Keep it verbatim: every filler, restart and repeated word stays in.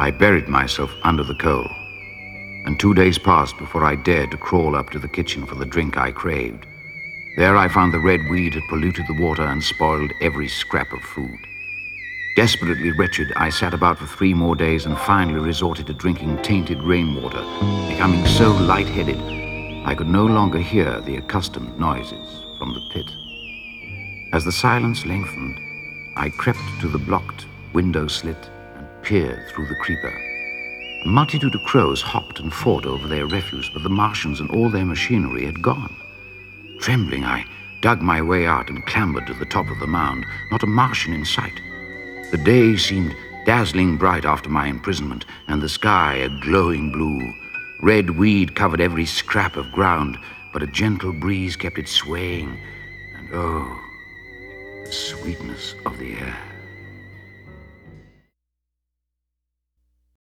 I buried myself under the coal, and two days passed before I dared to crawl up to the kitchen for the drink I craved. There I found the red weed had polluted the water and spoiled every scrap of food. Desperately wretched, I sat about for three more days and finally resorted to drinking tainted rainwater, becoming so lightheaded I could no longer hear the accustomed noises from the pit. As the silence lengthened, I crept to the blocked window slit and peered through the creeper. A multitude of crows hopped and fought over their refuse, but the Martians and all their machinery had gone. Trembling, I dug my way out and clambered to the top of the mound. Not a Martian in sight. The day seemed dazzling bright after my imprisonment, and the sky a glowing blue. Red weed covered every scrap of ground, but a gentle breeze kept it swaying, and oh, the sweetness of the air.